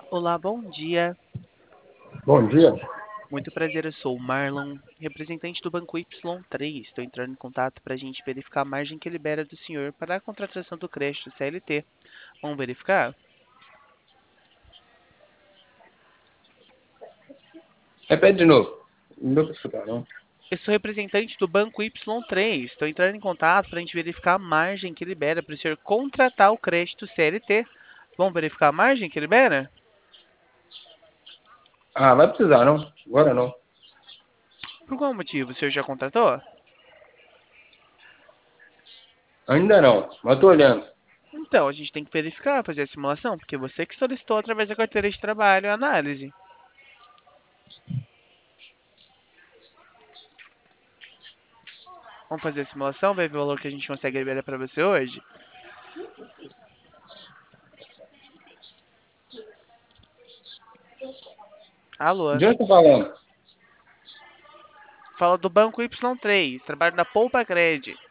Olá, bom dia. Bom dia. Muito prazer, eu sou o Marlon, representante do Banco Y3. Estou entrando em contato para a gente verificar a margem que libera do senhor para a contratação do crédito CLT. Vamos verificar? Repete de novo. Não deu pra escutar, não. Eu sou representante do Banco Y3. Estou entrando em contato para a gente verificar a margem que libera para o senhor contratar o crédito CLT. Vamos verificar a margem que libera? Ah, vai precisar, não? Agora não. Por qual motivo? O senhor já contratou? Ainda não, mas tô olhando. Então, a gente tem que verificar, fazer a simulação, porque você que solicitou através da carteira de trabalho a análise. Vamos fazer a simulação, ver o valor que a gente consegue liberar para você hoje? Alô? De onde tá falando? Fala do Banco Y3, trabalho da Poupa Cred.